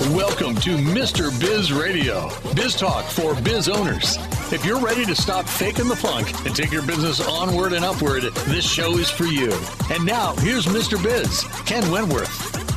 Welcome to Mr. Biz Radio, biz talk for biz owners. If you're ready to stop faking the funk and take your business onward and upward, this show is for you. And now, here's Mr. Biz, Ken Wentworth.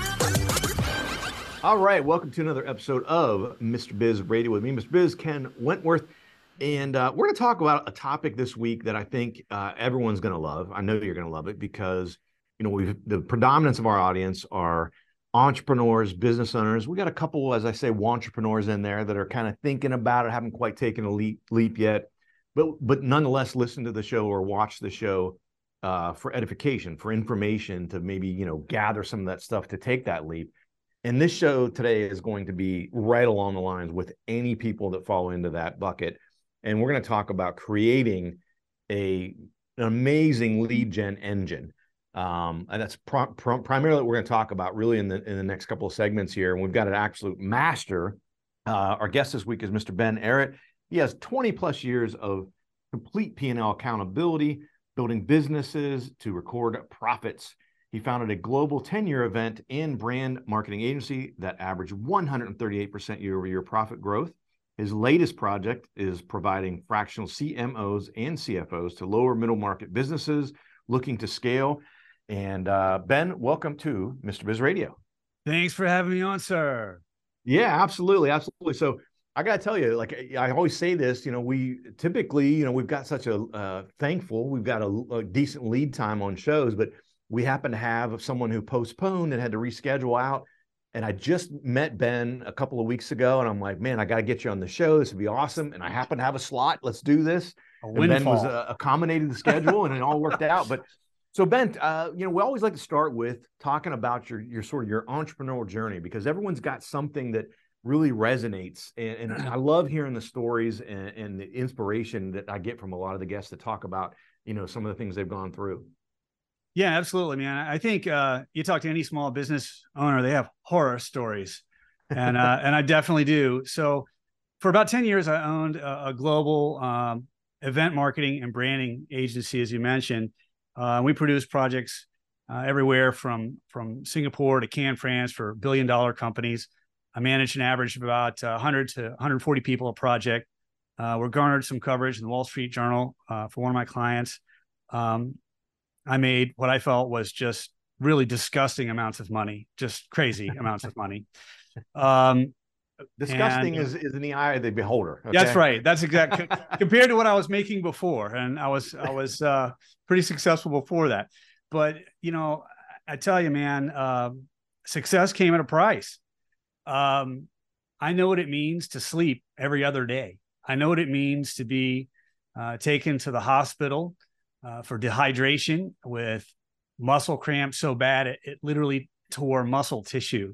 All right, welcome to another episode of Mr. Biz Radio with me, Mr. Biz, Ken Wentworth. And we're going to talk about a topic this week that I think everyone's going to love. I know you're going to love it because, you know, the predominance of our audience are entrepreneurs, business owners. We got a couple, as I say, entrepreneurs in there that are kind of thinking about it, haven't quite taken a leap yet, but nonetheless listen to the show or watch the show for edification, for information, to maybe, you know, gather some of that stuff to take that leap. And this show today is going to be right along the lines with any people that fall into that bucket. And we're going to talk about creating an amazing lead gen engine. And that's primarily what we're going to talk about really in the next couple of segments here. And we've got an absolute master. Our guest this week is Mr. Ben Arrett. He has 20 plus years of complete P&L accountability, building businesses to record profits. He founded a global 10-year event and brand marketing agency that averaged 138% year-over-year profit growth. His latest project is providing fractional CMOs and CFOs to lower middle market businesses looking to scale. And Ben, welcome to Mr. Biz Radio. Thanks for having me on, sir. Yeah, absolutely. Absolutely. So I got to tell you, like I always say this, you know, we typically, you know, we've got such a we've got a decent lead time on shows, but we happen to have someone who postponed and had to reschedule out. And I just met Ben a couple of weeks ago, and I'm like, man, I got to get you on the show. This would be awesome. And I happen to have a slot. Let's do this. And Ben was accommodating the schedule, and it all worked out. But so Ben, you know, we always like to start with talking about your sort of your entrepreneurial journey, because everyone's got something that really resonates. And I love hearing the stories and the inspiration that I get from a lot of the guests that talk about, you know, some of the things they've gone through. Yeah, absolutely, man. I think you talk to any small business owner, they have horror stories, and I definitely do. So for about 10 years, I owned a global event marketing and branding agency, as you mentioned. We produced projects everywhere from Singapore to Cannes, France, for billion-dollar companies. I managed an average of about 100 to 140 people a project. We garnered some coverage in the Wall Street Journal for one of my clients. I made what I felt was just really disgusting amounts of money, just crazy amounts of money. Disgusting is in the eye of the beholder. Okay? That's right. That's exactly compared to what I was making before. And I was pretty successful before that. But, you know, I tell you, man, success came at a price. I know what it means to sleep every other day. I know what it means to be taken to the hospital for dehydration with muscle cramps so bad it literally tore muscle tissue.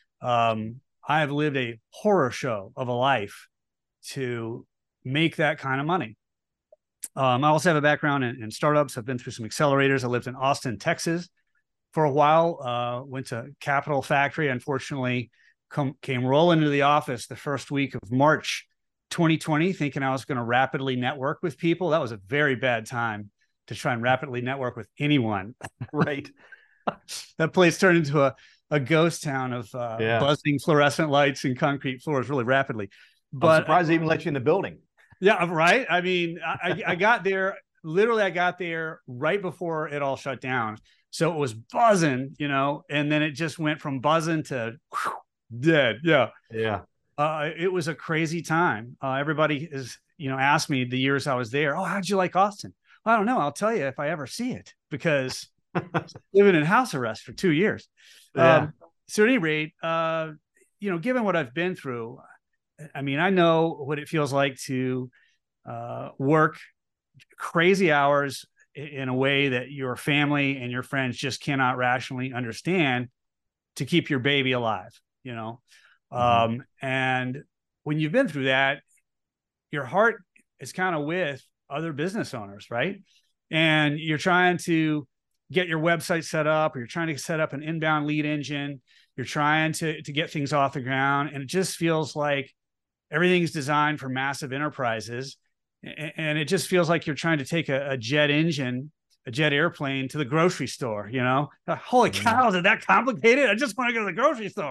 I have lived a horror show of a life to make that kind of money. I also have a background in startups. I've been through some accelerators. I lived in Austin, Texas for a while, went to Capital Factory. Unfortunately, came rolling into the office the first week of March 2020, thinking I was going to rapidly network with people. That was a very bad time to try and rapidly network with anyone. Right. That place turned into a ghost town of buzzing fluorescent lights and concrete floors really rapidly. But I'm surprised they even let you in the building. Yeah, right. I mean, I got there, literally I got there right before it all shut down. So it was buzzing, you know, and then it just went from buzzing to dead. Yeah. Yeah. It was a crazy time. Everybody is, you know, asked me the years I was there, oh, how'd you like Austin? I don't know. I'll tell you if I ever see it, because living in house arrest for 2 years. Yeah. So at any rate, you know, given what I've been through, I mean, I know what it feels like to work crazy hours in a way that your family and your friends just cannot rationally understand to keep your baby alive, you know? Mm-hmm. And when you've been through that, your heart is kind of with other business owners, right? And you're trying to get your website set up, or you're trying to set up an inbound lead engine. You're trying to get things off the ground. And it just feels like everything's designed for massive enterprises. And it just feels like you're trying to take a jet engine, a jet airplane to the grocery store, you know? Holy cow, is it that complicated? I just want to go to the grocery store.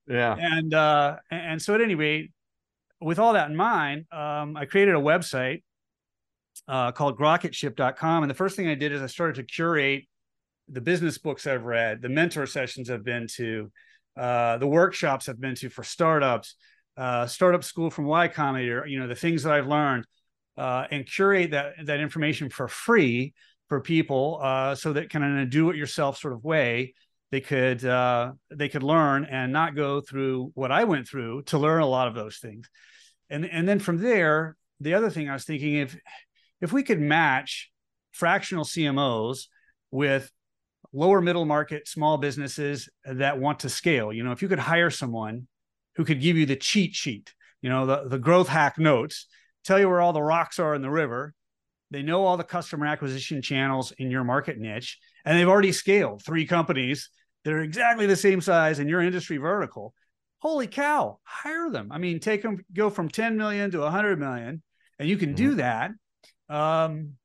Yeah. And so at any rate, with all that in mind, I created a website called grocketship.com. And the first thing I did is I started to curate the business books I've read, the mentor sessions I've been to, the workshops I've been to for startups, startup school from Y Combinator, the things that I've learned, and curate that information for free for people, so that kind of in a do-it-yourself sort of way, they could learn and not go through what I went through to learn a lot of those things. And then from there, the other thing I was thinking, if we could match fractional CMOs with lower middle market small businesses that want to scale, if you could hire someone who could give you the cheat sheet, the growth hack notes, tell you where all the rocks are in the river. They know all the customer acquisition channels in your market niche, and they've already scaled 3 companies that are exactly the same size in your industry vertical. Holy cow, hire them. I mean, go from 10 million to 100 million, and you can do that. And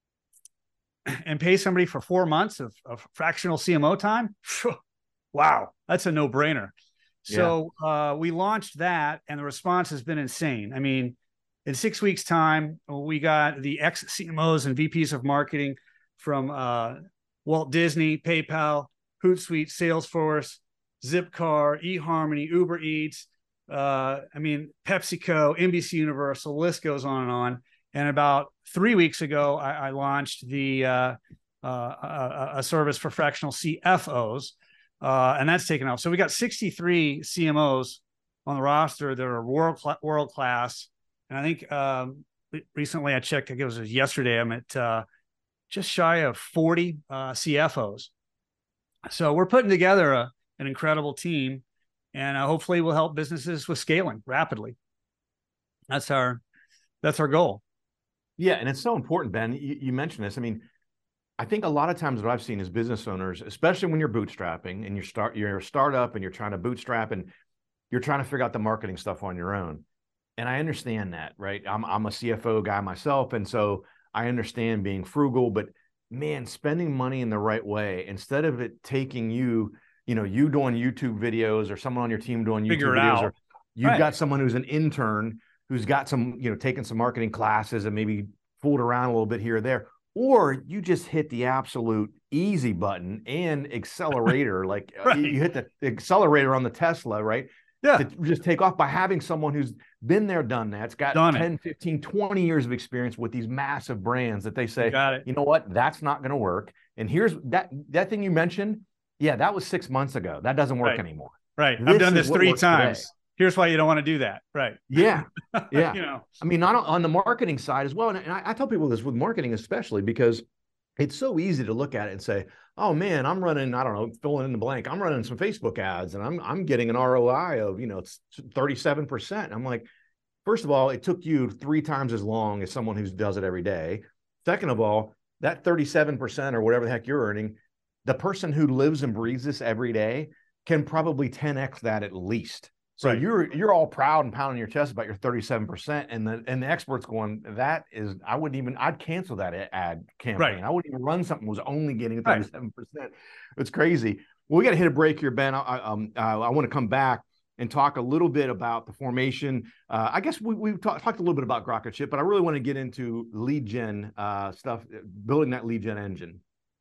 pay somebody for 4 months of fractional CMO time. Wow, that's a no-brainer. So we launched that, and the response has been insane. I mean, in 6 weeks' time, we got the ex-CMOs and VPs of marketing from Walt Disney, PayPal, Hootsuite, Salesforce, Zipcar, eHarmony, Uber Eats, PepsiCo, NBC Universal, the list goes on and on. And about 3 weeks ago, I launched a service for fractional CFOs, and that's taken off. So we got 63 CMOs on the roster that are world class. And I think recently I checked, I think it was yesterday, I'm at just shy of 40 CFOs. So we're putting together an incredible team, and hopefully we'll help businesses with scaling rapidly. That's our goal. Yeah, and it's so important, Ben. You mentioned this. I mean, I think a lot of times what I've seen is business owners, especially when you're bootstrapping and you're a startup and you're trying to bootstrap and you're trying to figure out the marketing stuff on your own. And I understand that, right? I'm a CFO guy myself, and so I understand being frugal. But man, spending money in the right way, instead of it taking you doing YouTube videos or someone on your team doing YouTube videos, or you've got someone who's an intern who's got some, taken some marketing classes and maybe fooled around a little bit here or there, or you just hit the absolute easy button and accelerator, like you hit the accelerator on the Tesla, right? Yeah. To just take off by having someone who's been there, done that. It's got 10, 15, 20 years of experience with these massive brands that they say, you know what, that's not going to work. And here's that thing you mentioned. Yeah, that was 6 months ago. That doesn't work anymore. Right. I've done this 3 times. Today. Here's why you don't want to do that. Right. Yeah. Yeah. I mean, not on the marketing side as well. And I tell people this with marketing, especially because it's so easy to look at it and say, oh man, I'm running, I don't know, filling in the blank. I'm running some Facebook ads and I'm getting an ROI of, it's 37%. I'm like, first of all, it took you 3 times as long as someone who does it every day. Second of all, that 37% or whatever the heck you're earning, the person who lives and breathes this every day can probably 10x that at least. So you're all proud and pounding your chest about your 37%, and the experts going, I'd cancel that ad campaign. Right. I wouldn't even run something that was only getting 37%. It's crazy. Well, we got to hit a break here, Ben. I want to come back and talk a little bit about the formation. I guess we've talked a little bit about Grocketship, but I really want to get into lead gen stuff, building that lead gen engine.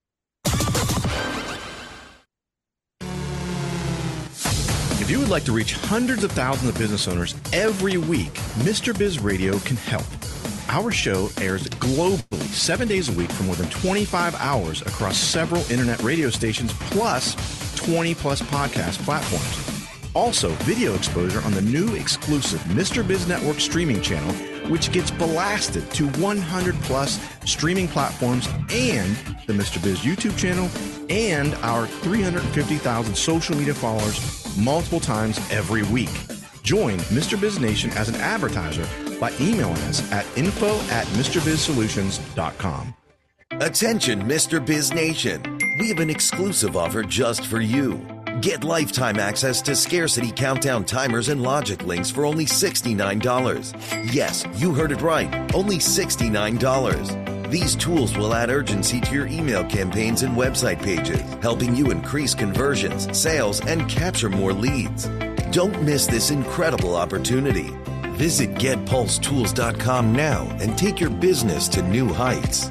If you would like to reach hundreds of thousands of business owners every week, Mr. Biz Radio can help. Our show airs globally 7 days a week for more than 25 hours across several internet radio stations, plus 20 plus podcast platforms. Also, video exposure on the new exclusive Mr. Biz Network streaming channel, which gets blasted to 100 plus streaming platforms, and the Mr. Biz YouTube channel, and our 350,000 social media followers multiple times every week. Join Mr. Biz Nation as an advertiser by emailing us at info@MrBizSolutions.com. Attention, Mr. Biz Nation. We have an exclusive offer just for you. Get lifetime access to Scarcity Countdown timers and logic links for only $69. Yes, you heard it right. Only $69. These tools will add urgency to your email campaigns and website pages, helping you increase conversions, sales, and capture more leads. Don't miss this incredible opportunity. Visit GetPulseTools.com now and take your business to new heights.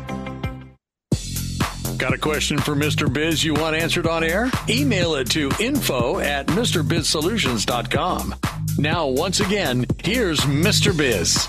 Got a question for Mr. Biz you want answered on air? Email it to info@MrBizSolutions.com. Now, once again, here's Mr. Biz.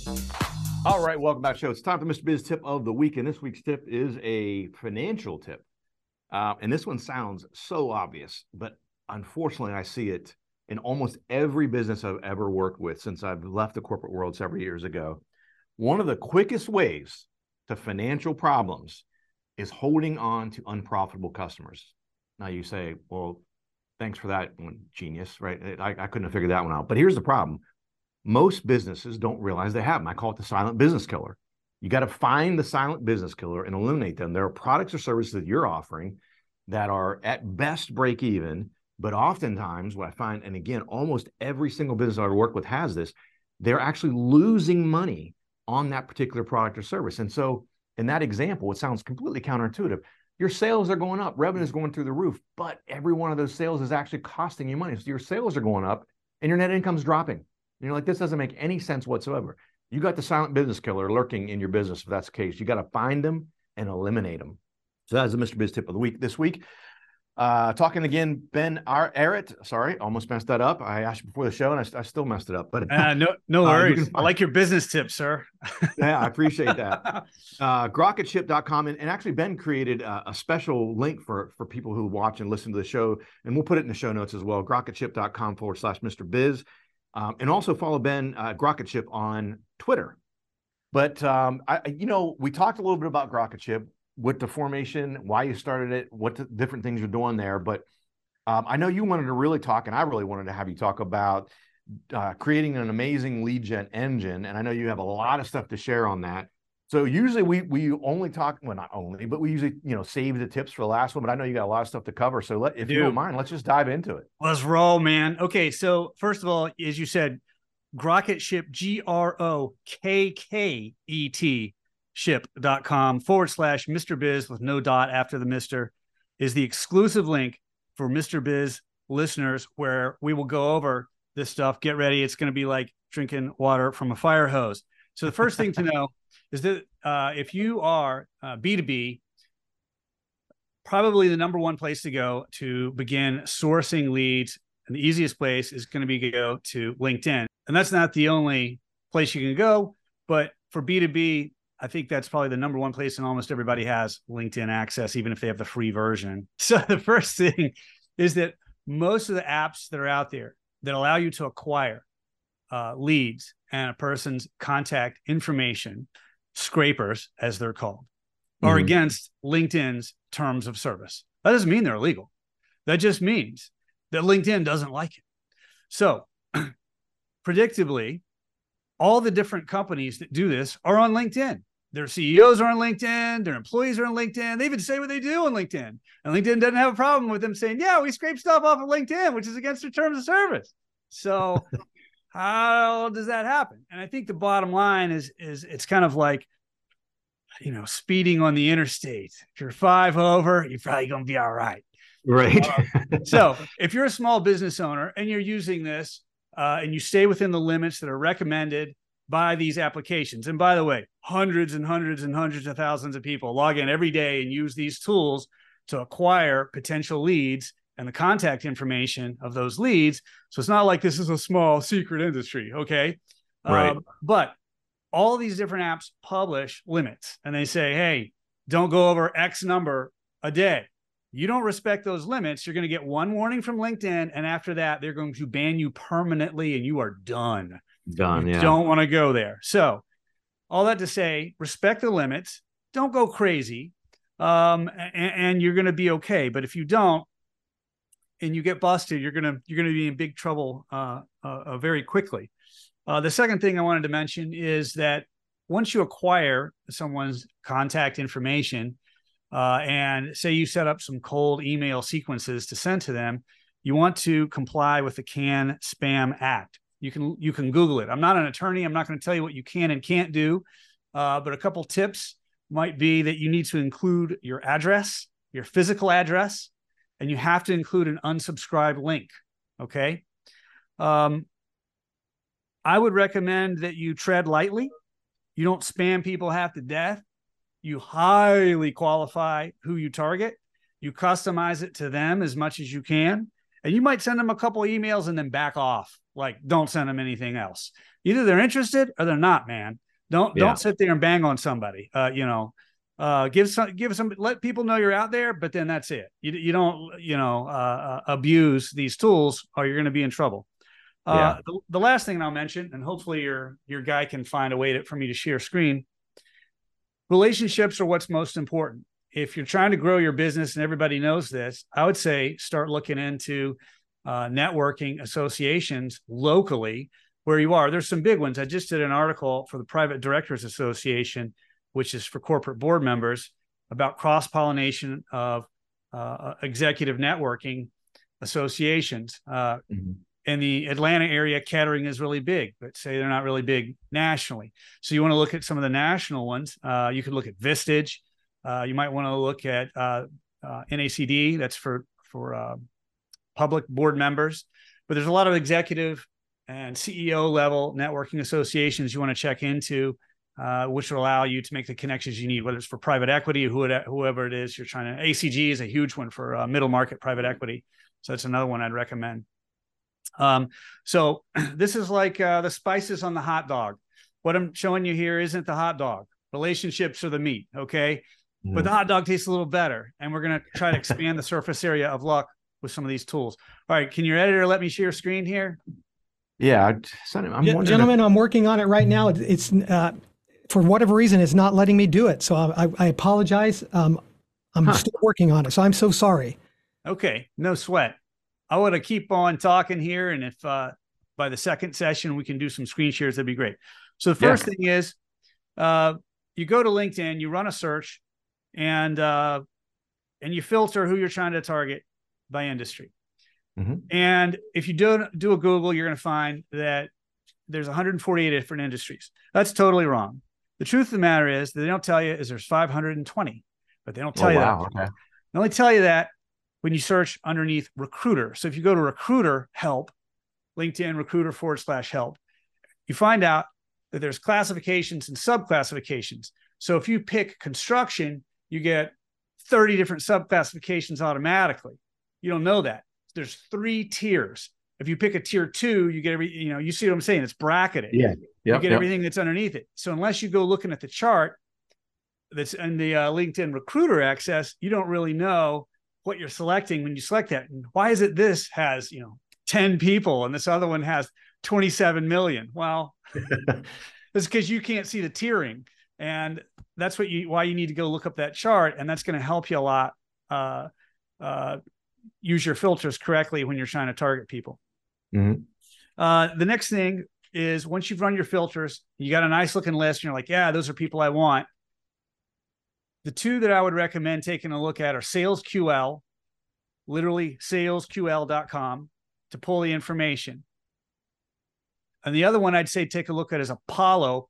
All right, welcome back to the show. It's time for Mr. Biz tip of the week, and this week's tip is a financial tip. And this one sounds so obvious, but unfortunately, I see it in almost every business I've ever worked with since I've left the corporate world several years ago. One of the quickest ways to financial problems is holding on to unprofitable customers. Now you say, well, thanks for that one, genius, right? I couldn't have figured that one out. But here's the problem. Most businesses don't realize they have them. I call it the silent business killer. You got to find the silent business killer and eliminate them. There are products or services that you're offering that are at best break even, but oftentimes what I find, and again, almost every single business I work with has this, they're actually losing money on that particular product or service. And so in that example, it sounds completely counterintuitive. Your sales are going up, revenue is going through the roof, but every one of those sales is actually costing you money. So your sales are going up and your net income is dropping. And you're like, this doesn't make any sense whatsoever. You got the silent business killer lurking in your business. If that's the case, you got to find them and eliminate them. So that is the Mr. Biz tip of the week this week. Talking again, Ben Arrett. Sorry, almost messed that up. I asked you before the show, and I still messed it up. But no worries. I like your business tips, sir. Yeah, I appreciate that. Grocketship.com, and actually Ben created a special link for people who watch and listen to the show, and we'll put it in the show notes as well. Grocketship.com/Mr. Biz, and also follow Ben Grocketship on Twitter. But we talked a little bit about Grocketship, what the formation, why you started it, what the different things you're doing there. But I know you wanted to really talk, and I really wanted to have you talk about creating an amazing lead gen engine. And I know you have a lot of stuff to share on that. So usually we only talk, well, not only, but we usually, save the tips for the last one. But I know you got a lot of stuff to cover. So if you don't mind, let's just dive into it. Let's roll, man. Okay. So first of all, as you said, Grocketship, GROKKET ship.com/Mr. Biz with no dot after the Mr. is the exclusive link for Mr. Biz listeners, where we will go over this stuff. Get ready. It's going to be like drinking water from a fire hose. So the first thing to know is that if you are B2B, probably the number one place to go to begin sourcing leads, and the easiest place is going to be to go to LinkedIn. And that's not the only place you can go, but for B2B, I think that's probably the number one place, and almost everybody has LinkedIn access, even if they have the free version. So the first thing is that most of the apps that are out there that allow you to acquire leads and a person's contact information, scrapers, as they're called, are against LinkedIn's terms of service. That doesn't mean they're illegal. That just means that LinkedIn doesn't like it. So predictably, all the different companies that do this are on LinkedIn. Their CEOs are on LinkedIn. Their employees are on LinkedIn. They even say what they do on LinkedIn. And LinkedIn doesn't have a problem with them saying, yeah, we scrape stuff off of LinkedIn, which is against their terms of service. So how does that happen? And I think the bottom line is it's kind of like, speeding on the interstate. If you're 5 over, you're probably going to be all right. Right. So if you're a small business owner and you're using this and you stay within the limits that are recommended by these applications. And by the way, hundreds and hundreds and hundreds of thousands of people log in every day and use these tools to acquire potential leads and the contact information of those leads. So it's not like this is a small secret industry. Okay. Right. But all these different apps publish limits, and they say, hey, don't go over X number a day. You don't respect those limits, you're going to get one warning from LinkedIn. And after that, they're going to ban you permanently and you are done. You don't want to go there. So all that to say, respect the limits, don't go crazy, and you're going to be okay. But if you don't, and you get busted, you're going to be in big trouble very quickly. The second thing I wanted to mention is that once you acquire someone's contact information, and say you set up some cold email sequences to send to them, you want to comply with the CAN-SPAM Act. You can Google it. I'm not an attorney. I'm not going to tell you what you can and can't do. But a couple tips might be that you need to include your address, your physical address, and you have to include an unsubscribed link. Okay. I would recommend that you tread lightly. You don't spam people half to death. You highly qualify who you target. You customize it to them as much as you can. And you might send them a couple emails and then back off. Like, don't send them anything else. Either they're interested or they're not, man. Don't sit there and bang on somebody. Give some, let people know you're out there, but then that's it. You don't, abuse these tools or you're going to be in trouble. The last thing I'll mention, and hopefully your guy can find a way for me to share screen. Relationships are what's most important. If you're trying to grow your business and everybody knows this, I would say start looking into networking associations locally where you are. There's some big ones. I just did an article for the Private Directors Association, which is for corporate board members, about cross-pollination of executive networking associations. In the Atlanta area, Kettering is really big, but say they're not really big nationally. So you want to look at some of the national ones. You could look at Vistage. You might want to look at NACD. That's for public board members. But there's a lot of executive and CEO level networking associations you want to check into, which will allow you to make the connections you need, whether it's for private equity or whoever it is you're trying to. ACG is a huge one for middle market private equity. So that's another one I'd recommend. So this is like the spices on the hot dog. What I'm showing you here isn't the hot dog. Relationships are the meat, okay? But the hot dog tastes a little better, and we're going to try to expand the surface area of luck with some of these tools. All right, can your editor let me share screen here? Yeah, gentlemen, I'm working on it right now. It's for whatever reason, it's not letting me do it. So I apologize. I'm still working on it, so I'm so sorry. Okay, no sweat. I want to keep on talking here, and if by the second session we can do some screen shares, that'd be great. So the first thing is you go to LinkedIn, you run a search, and you filter who you're trying to target by industry. And if you do a Google, you're going to find that there's 148 different industries. That's totally wrong. The truth of the matter is that they don't tell you is there's 520, but they don't tell you that. Okay. They only tell you that when you search underneath recruiter. So if you go to recruiter help, LinkedIn recruiter /help, you find out that there's classifications and subclassifications. So if you pick construction, you get 30 different subclassifications automatically. You don't know that. There's 3 tiers. If you pick a tier 2, you get you see what I'm saying? It's bracketed. Yeah. You get everything that's underneath it. So unless you go looking at the chart that's in the LinkedIn recruiter access, you don't really know what you're selecting when you select that. And why is it this has, 10 people and this other one has 27 million? Well, it's because you can't see the tiering. And that's why you need to go look up that chart. And that's going to help you a lot. Use your filters correctly when you're trying to target people. The next thing is once you've run your filters, you got a nice looking list and you're like, yeah, those are people I want. The 2 that I would recommend taking a look at are SalesQL, literally salesql.com, to pull the information. And the other one I'd say take a look at is Apollo.io.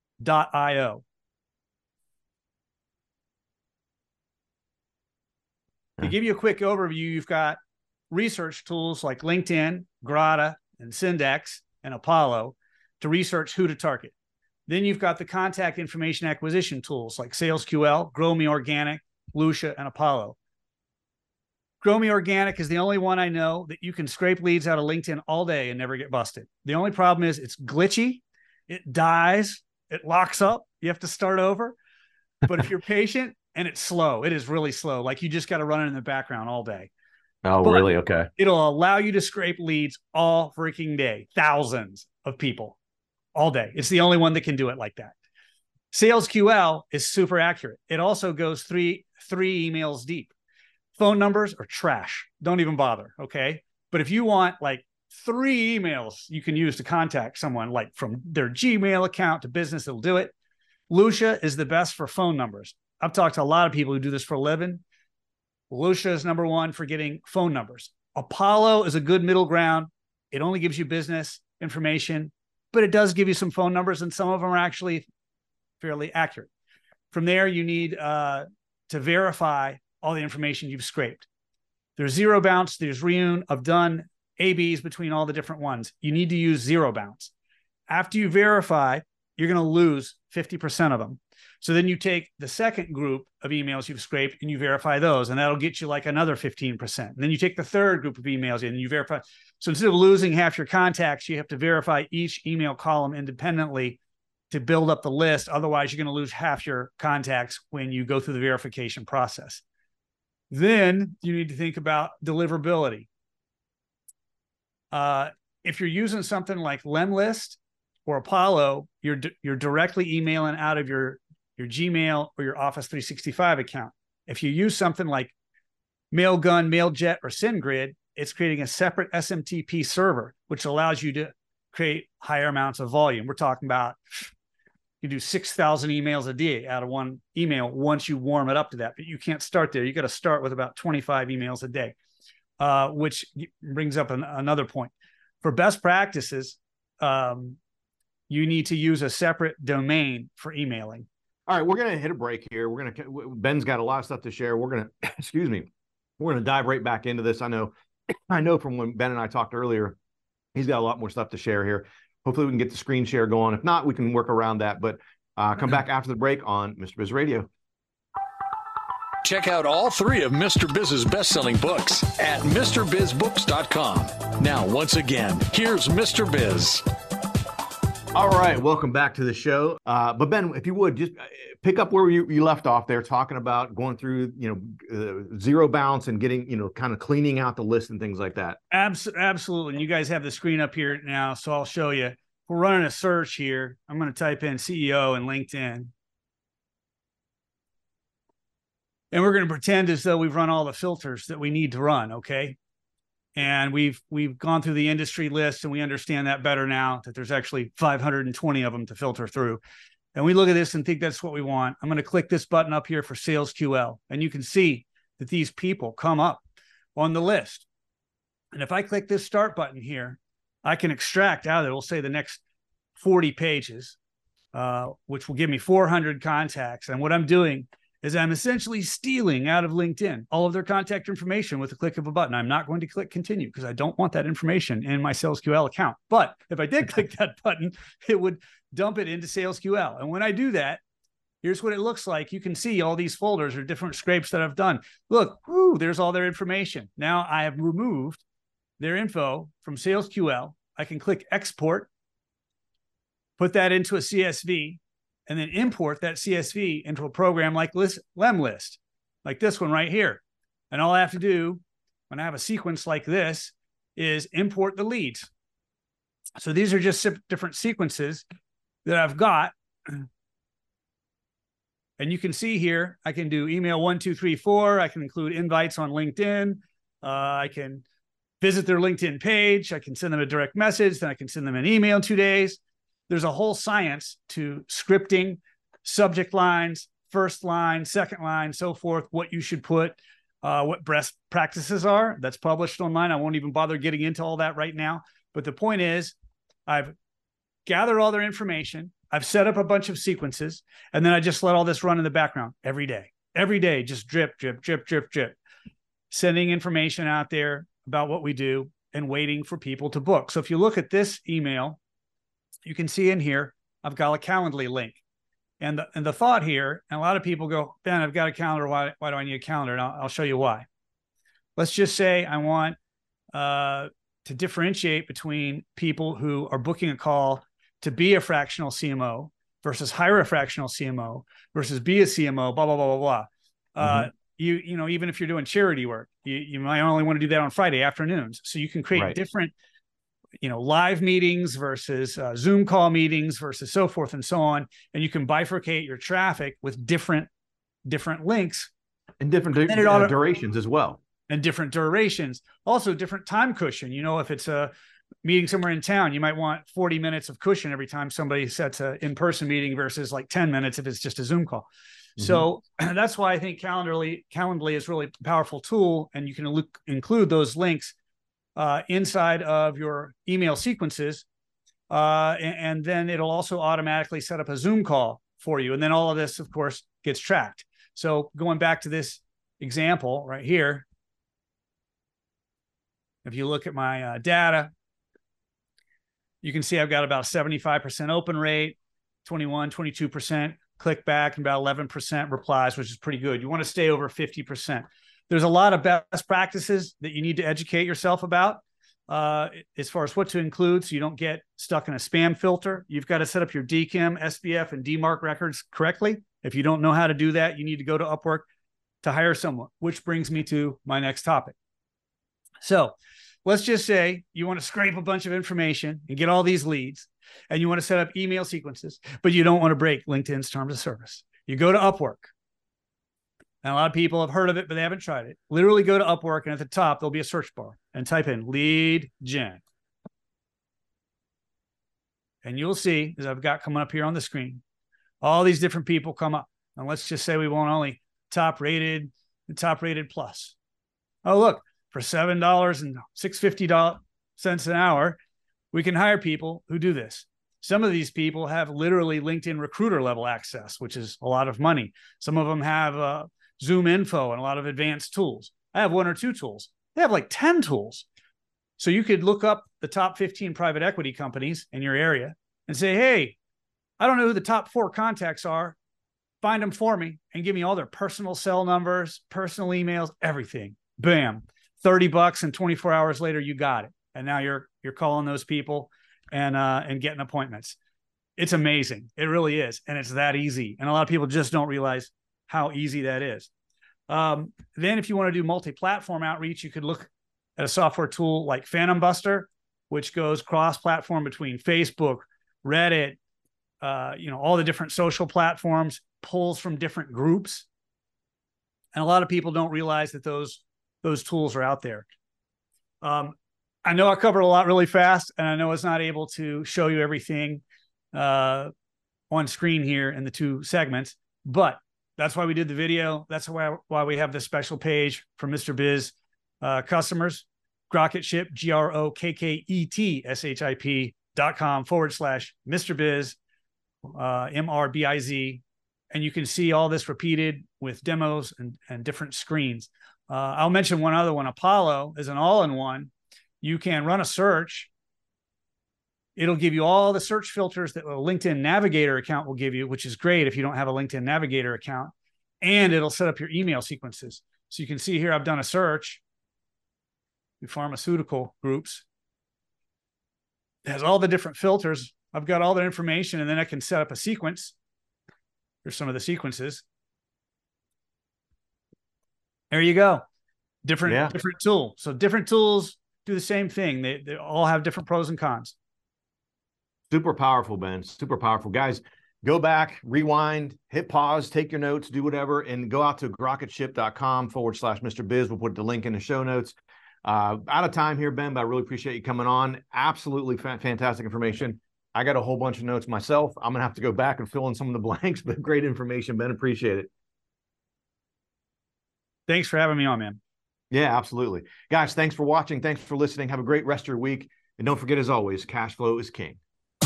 To give you a quick overview, you've got research tools like LinkedIn, Grata, and Syndex, and Apollo to research who to target. Then you've got the contact information acquisition tools like SalesQL, GrowMe Organic, Lucia, and Apollo. GrowMe Organic is the only one I know that you can scrape leads out of LinkedIn all day and never get busted. The only problem is it's glitchy, it dies, it locks up, you have to start over. But if you're patient, and it's slow, it is really slow. Like you just got to run it in the background all day. Oh, but really? Okay. It'll allow you to scrape leads all freaking day, thousands of people all day. It's the only one that can do it like that. SalesQL is super accurate. It also goes three emails deep. Phone numbers are trash. Don't even bother. Okay. But if you want like 3 emails you can use to contact someone, like from their Gmail account to business, it'll do it. Lucia is the best for phone numbers. I've talked to a lot of people who do this for a living. Lucia is number 1 for getting phone numbers. Apollo is a good middle ground. It only gives you business information, but it does give you some phone numbers, and some of them are actually fairly accurate. From there, you need to verify all the information you've scraped. There's Zero Bounce, there's Reune. I've done ABs between all the different ones. You need to use zero bounce. After you verify, you're going to lose 50% of them. So then you take the second group of emails you've scraped and you verify those, and that'll get you like another 15%. And then you take the third group of emails and you verify. So instead of losing half your contacts, you have to verify each email column independently to build up the list. Otherwise, you're going to lose half your contacts when you go through the verification process. Then you need to think about deliverability. If you're using something like Lemlist or Apollo, you're directly emailing out of your Gmail or your Office 365 account. If you use something like Mailgun, Mailjet, or SendGrid, it's creating a separate SMTP server, which allows you to create higher amounts of volume. We're talking about you do 6,000 emails a day out of one email once you warm it up to that. But you can't start there. You got to start with about 25 emails a day, which brings up another point. For best practices, you need to use a separate domain for emailing. All right, we're going to hit a break here. Ben's got a lot of stuff to share. We're going to, excuse me, we're going to dive right back into this. I know from when Ben and I talked earlier, he's got a lot more stuff to share here. Hopefully we can get the screen share going. If not, we can work around that. But come back after the break on Mr. Biz Radio. Check out all 3 of Mr. Biz's best-selling books at MrBizBooks.com. Now, once again, here's Mr. Biz. All right, welcome back to the show. But Ben, if you would, just pick up where you left off there, talking about going through, zero bounce and getting, kind of cleaning out the list and things like that. Absolutely. And you guys have the screen up here now, so I'll show you. We're running a search here. I'm going to type in CEO and LinkedIn. And we're going to pretend as though we've run all the filters that we need to run, okay? And we've gone through the industry list, and we understand that better now, that there's actually 520 of them to filter through. And we look at this and think that's what we want. I'm going to click this button up here for SalesQL. And you can see that these people come up on the list. And if I click this start button here, I can extract out of it, we'll say the next 40 pages, which will give me 400 contacts. And what I'm doing is I'm essentially stealing out of LinkedIn all of their contact information with a click of a button. I'm not going to click continue because I don't want that information in my SalesQL account. But if I did click that button, it would dump it into SalesQL. And when I do that, here's what it looks like. You can see all these folders or different scrapes that I've done. Look, there's all their information. Now I have removed their info from SalesQL. I can click export, put that into a CSV, and then import that CSV into a program like Lemlist, like this one right here. And all I have to do when I have a sequence like this is import the leads. So these are just different sequences that I've got. And you can see here, I can do email 1, 2, 3, 4. I can include invites on LinkedIn. I can visit their LinkedIn page. I can send them a direct message. Then I can send them an email in 2 days. There's a whole science to scripting, subject lines, first line, second line, so forth, what you should put, what best practices are. That's published online. I won't even bother getting into all that right now. But the point is, I've gathered all their information. I've set up a bunch of sequences, and then I just let all this run in the background every day. Every day, just drip, drip, drip, drip, drip, sending information out there about what we do and waiting for people to book. So if you look at this email, you can see in here, I've got a Calendly link. And the thought here, and a lot of people go, Ben, I've got a calendar. Why do I need a calendar? And I'll show you why. Let's just say I want to differentiate between people who are booking a call to be a fractional CMO versus hire a fractional CMO versus be a CMO, blah, blah, blah, blah, blah. Even if you're doing charity work, you might only want to do that on Friday afternoons. So you can create different live meetings versus Zoom call meetings versus so forth and so on. And you can bifurcate your traffic with different links. And different durations as well. And different durations. Also different time cushion. If it's a meeting somewhere in town, you might want 40 minutes of cushion every time somebody sets an in-person meeting versus like 10 minutes if it's just a Zoom call. So that's why I think Calendly is really a powerful tool. And you can include those links inside of your email sequences. And then it'll also automatically set up a Zoom call for you. And then all of this, of course, gets tracked. So going back to this example right here, If you look at my data, you can see I've got about 75% open rate, 22% click back, and about 11% replies, which is pretty good. You want to stay over 50%. There's a lot of best practices that you need to educate yourself about as far as what to include so you don't get stuck in a spam filter. You've got to set up your DKIM, SPF, and DMARC records correctly. If you don't know how to do that, you need to go to Upwork to hire someone, which brings me to my next topic. So let's just say you want to scrape a bunch of information and get all these leads, and you want to set up email sequences, but you don't want to break LinkedIn's terms of service. You go to Upwork. And a lot of people have heard of it, but they haven't tried it. Literally go to Upwork, and at the top, there'll be a search bar, and type in lead gen. And you'll see, as I've got coming up here on the screen, all these different people come up. And let's just say we want only top rated and top rated plus. Oh, look, for $7.650 an hour, we can hire people who do this. Some of these people have literally LinkedIn recruiter level access, which is a lot of money. Some of them have Zoom info and a lot of advanced tools. I have 1 or 2 tools. They have like 10 tools. So you could look up the top 15 private equity companies in your area and say, hey, I don't know who the top 4 contacts are. Find them for me and give me all their personal cell numbers, personal emails, everything. Bam, $30, and 24 hours later, you got it. And now you're calling those people and getting appointments. It's amazing. It really is. And it's that easy. And a lot of people just don't realize how easy that is. Then if you want to do multi-platform outreach, you could look at a software tool like Phantom Buster, which goes cross-platform between Facebook, Reddit, all the different social platforms, pulls from different groups. And a lot of people don't realize that those tools are out there. I know I covered a lot really fast, and I know it's not able to show you everything on screen here in the 2 segments, but that's why we did the video. That's why we have this special page for Mr. Biz customers. Grokketship, GROKKETSHIP.com/Mr. Biz, MRBIZ. And you can see all this repeated with demos and different screens. I'll mention one other one. Apollo is an all-in-one. You can run a search. It'll give you all the search filters that a LinkedIn Navigator account will give you, which is great if you don't have a LinkedIn Navigator account. And it'll set up your email sequences. So you can see here, I've done a search. Pharmaceutical groups. It has all the different filters. I've got all the information, and then I can set up a sequence. Here's some of the sequences. There you go. Different tool. So different tools do the same thing. They all have different pros and cons. Super powerful, Ben. Super powerful. Guys, go back, rewind, hit pause, take your notes, do whatever, and go out to grokketship.com/Mr. Biz. We'll put the link in the show notes. Out of time here, Ben, but I really appreciate you coming on. Absolutely fantastic information. I got a whole bunch of notes myself. I'm going to have to go back and fill in some of the blanks, but great information, Ben. Appreciate it. Thanks for having me on, man. Yeah, absolutely. Guys, thanks for watching. Thanks for listening. Have a great rest of your week. And don't forget, as always, cash flow is king.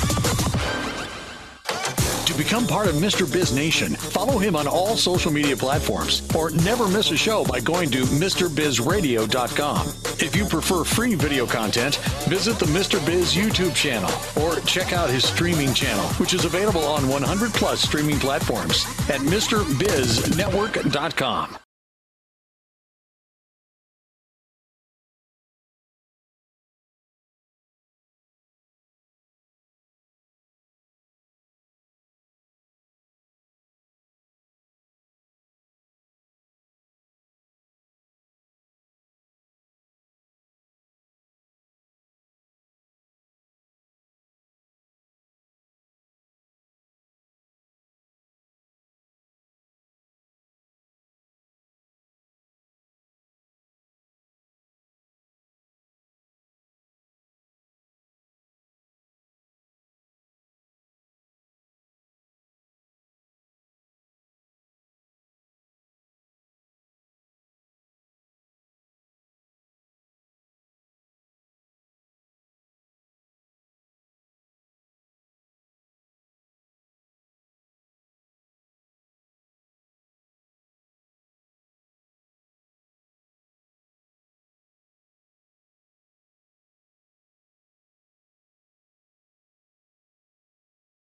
To become part of Mr. Biz Nation, follow him on all social media platforms or never miss a show by going to MrBizRadio.com. If you prefer free video content, visit the Mr. Biz YouTube channel or check out his streaming channel, which is available on 100+ streaming platforms at MrBizNetwork.com.